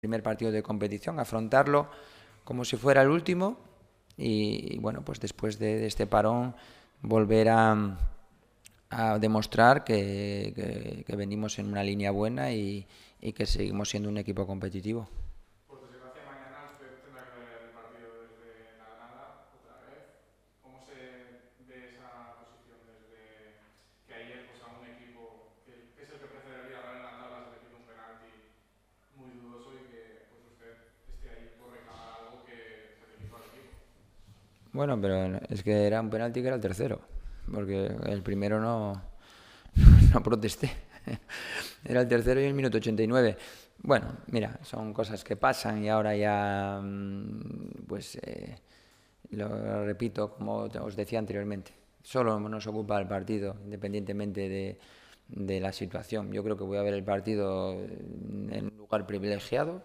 primer partido de competición, afrontarlo como si fuera el último y bueno, pues después de este parón volver a demostrar que venimos en una línea buena y que seguimos siendo un equipo competitivo. Por desgracia, mañana usted tendrá que ver el partido desde la Granada otra vez. ¿Cómo se ve esa posición desde que ayer pues, a un equipo que es el que precede al Villarreal en la tabla se le pide un penalti muy dudoso y que pues, usted esté ahí por reclamar algo que se le hizo al equipo? Bueno, pero es que era un penalti que era el tercero, porque el primero no protesté. Era el tercero y el minuto 89. Bueno, mira, son cosas que pasan y ahora ya, pues lo repito como os decía anteriormente. Solo nos ocupa el partido, independientemente de la situación. Yo creo que voy a ver el partido en un lugar privilegiado,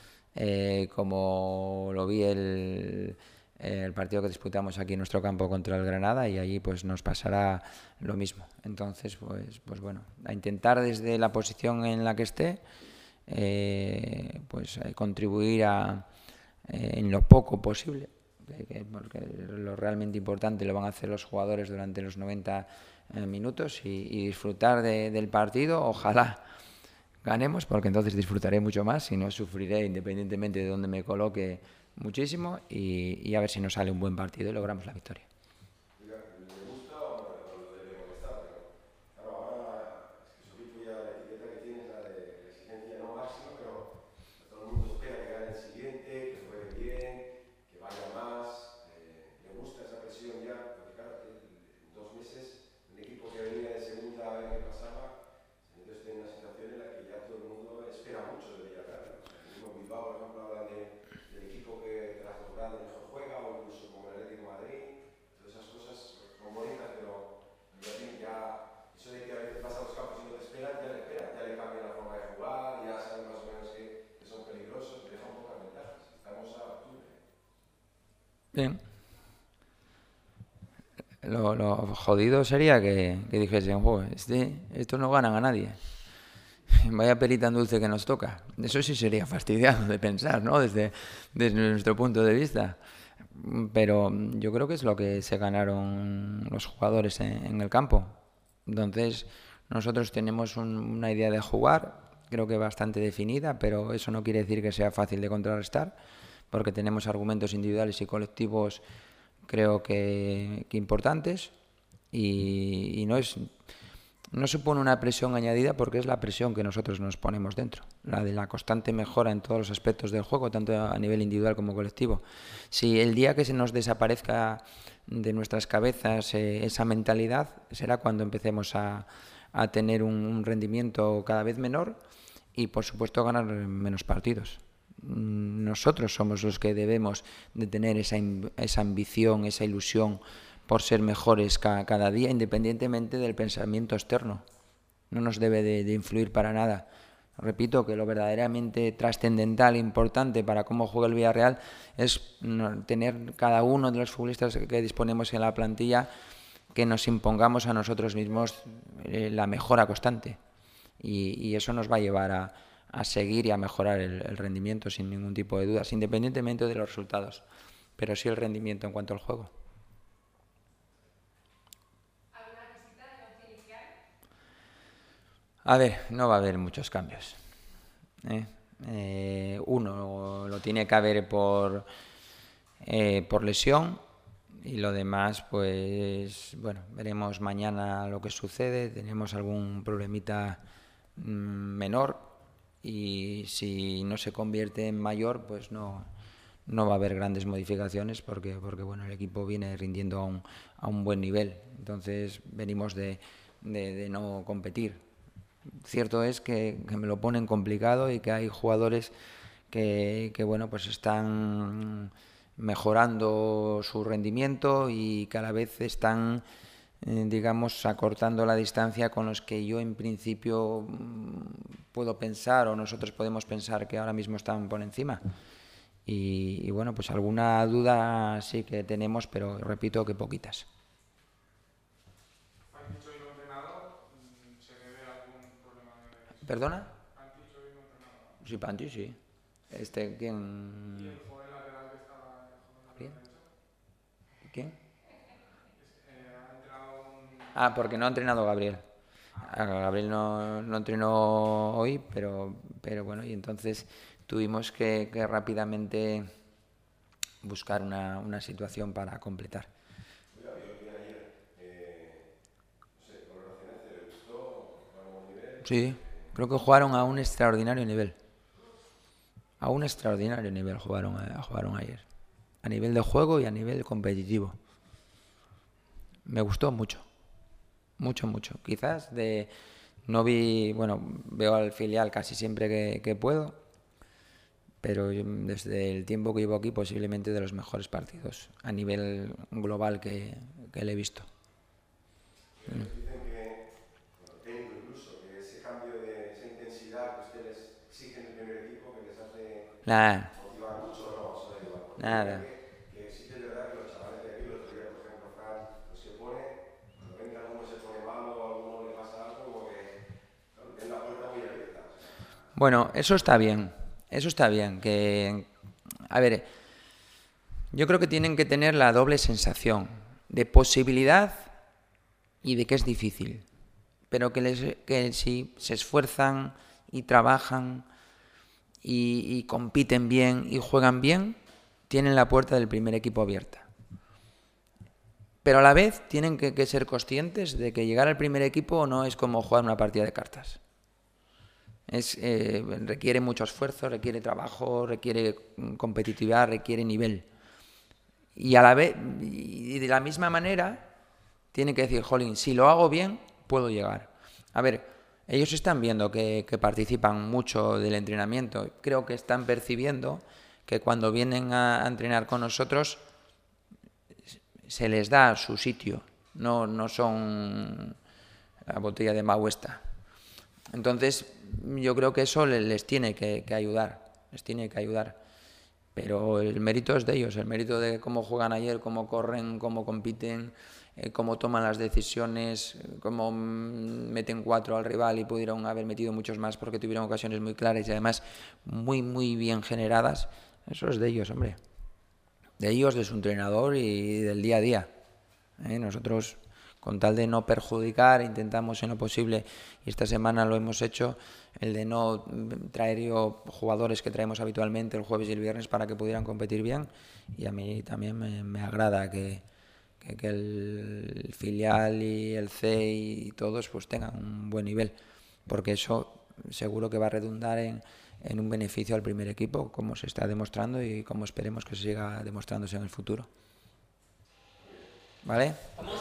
como lo vi el partido que disputamos aquí en nuestro campo contra el Granada, y allí pues nos pasará lo mismo. Entonces, pues bueno, a intentar desde la posición en la que esté, pues contribuir en lo poco posible, porque lo realmente importante lo van a hacer los jugadores durante los 90 minutos y disfrutar del partido. Ojalá ganemos, porque entonces disfrutaré mucho más, si no sufriré independientemente de dónde me coloque muchísimo, y a ver si nos sale un buen partido y logramos la victoria. ¿Le gusta o le debe molestar? Pero claro, ahora es que Sorico ya la etiqueta que tiene es la de exigencia no máxima, pero todo el mundo espera que gane el siguiente, que juegue bien, que vaya más. ¿Le gusta esa presión ya? Porque claro, en 2 meses un equipo que venía de segunda a ver qué pasaba, se metió en una situación en la que ya todo el mundo espera mucho del Villarreal. O sea, el mismo Bilbao, por ejemplo, hablan del equipo que tras los grandes mejor juega, o incluso como el Atlético de Madrid. Todas esas cosas son bonitas, pero ya eso de que a veces pasa a los campos y no te esperan, ya le cambian la forma de jugar, ya saben más o menos que son peligrosos, deja un poco ventajas. Estamos a octubre. Bien. Lo jodido sería que dijesen: "Joder, estos no ganan a nadie. Vaya perita en dulce que nos toca". Eso sí sería fastidiado de pensar, ¿no? Desde nuestro punto de vista. Pero yo creo que es lo que se ganaron los jugadores en el campo. Entonces, nosotros tenemos una idea de jugar, creo que bastante definida, pero eso no quiere decir que sea fácil de contrarrestar, porque tenemos argumentos individuales y colectivos, creo que importantes, y no supone una presión añadida, porque es la presión que nosotros nos ponemos dentro, la de la constante mejora en todos los aspectos del juego, tanto a nivel individual como colectivo. Si el día que se nos desaparezca de nuestras cabezas esa mentalidad, será cuando empecemos a tener un rendimiento cada vez menor y, por supuesto, ganar menos partidos. Nosotros somos los que debemos de tener esa ambición, esa ilusión por ser mejores cada día, independientemente del pensamiento externo. No nos debe de influir para nada. Repito que lo verdaderamente trascendental e importante para cómo juega el Villarreal es tener cada uno de los futbolistas que disponemos en la plantilla, que nos impongamos a nosotros mismos la mejora constante. Y eso nos va a llevar a seguir y a mejorar el rendimiento sin ningún tipo de dudas, independientemente de los resultados, pero sí el rendimiento en cuanto al juego. A ver, no va a haber muchos cambios. Uno lo tiene que haber por lesión, y lo demás, pues bueno, veremos mañana lo que sucede. Tenemos algún problemita menor, y si no se convierte en mayor, pues no va a haber grandes modificaciones, porque bueno, el equipo viene rindiendo a un buen nivel. Entonces venimos de no competir. Cierto es que me lo ponen complicado y que hay jugadores que bueno, pues están mejorando su rendimiento y cada vez están, digamos, acortando la distancia con los que yo en principio puedo pensar, o nosotros podemos pensar, que ahora mismo están por encima. Y bueno, pues alguna duda sí que tenemos, pero repito que poquitas. Panticho hoy no entrenado, ¿se debe a algún problema de lesión? ¿Perdona? Panticho hoy no entrenado, ¿no? Sí, Panti, sí. ¿Quién? Y el joven lateral que estaba ¿Quién? jugando ¿Quién? ha entrenado Ah, porque no ha entrenado Gabriel. Gabriel no entrenó hoy, pero bueno, y entonces tuvimos que rápidamente buscar una situación para completar. Oiga, vio bien ayer, no sé, valoraciones, ¿le gustó? ¿Jugaron a un nivel? Sí, creo que jugaron a un extraordinario nivel. A un extraordinario nivel jugaron ayer. A nivel de juego y a nivel competitivo. Me gustó mucho. Mucho, mucho. Quizás no veo al filial casi siempre que puedo, pero desde el tiempo que llevo aquí posiblemente de los mejores partidos a nivel global que le he visto. Dicen que, bueno, técnico incluso, que ese cambio de esa intensidad que ustedes exigen en el primer equipo, que les hace motivar mucho, ¿o no? Eso da igual. Porque Nada. que sí que es verdad que los chavales de aquí, el otro día, por ejemplo, Fran, los que pone, cuando ven que alguno se pone malo o a alguno le pasa algo, como que ven la puerta muy abierta. O sea, Bueno, eso está bien. Eso está bien. A ver, yo creo que tienen que tener la doble sensación de posibilidad y de que es difícil. Pero que si se esfuerzan y trabajan y compiten bien y juegan bien, tienen la puerta del primer equipo abierta. Pero a la vez tienen que ser conscientes de que llegar al primer equipo no es como jugar una partida de cartas. Requiere mucho esfuerzo, requiere trabajo, requiere competitividad, requiere nivel. Y a la vez, y de la misma manera, tienen que decir, jolín, si lo hago bien, puedo llegar. A ver, ellos están viendo que participan mucho del entrenamiento. Creo que están percibiendo que cuando vienen a entrenar con nosotros se les da su sitio. No son la botella de Mauesta. Entonces, yo creo que eso les tiene que ayudar. Les tiene que ayudar. Pero el mérito es de ellos, el mérito de cómo juegan ayer, cómo corren, cómo compiten, cómo toman las decisiones, cómo meten 4 al rival y pudieron haber metido muchos más porque tuvieron ocasiones muy claras y además muy, muy bien generadas. Eso es de ellos, hombre. De ellos, de su entrenador y del día a día. Nosotros, con tal de no perjudicar, intentamos en lo posible, y esta semana lo hemos hecho, el de no traer jugadores que traemos habitualmente el jueves y el viernes para que pudieran competir bien. Y a mí también me agrada que el filial y el C y todos pues tengan un buen nivel, porque eso seguro que va a redundar en un beneficio al primer equipo, como se está demostrando y como esperemos que se siga demostrándose en el futuro. ¿Vale?